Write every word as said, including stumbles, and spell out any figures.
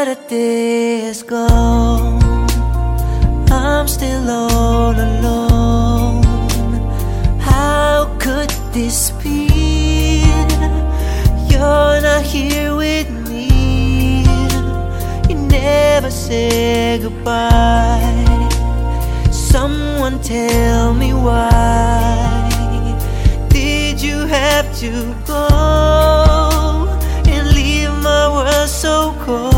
the days go, I'm still all alone. How could this be? You're not here with me. You never say goodbye. Someone tell me why did you have to go and leave my world so cold?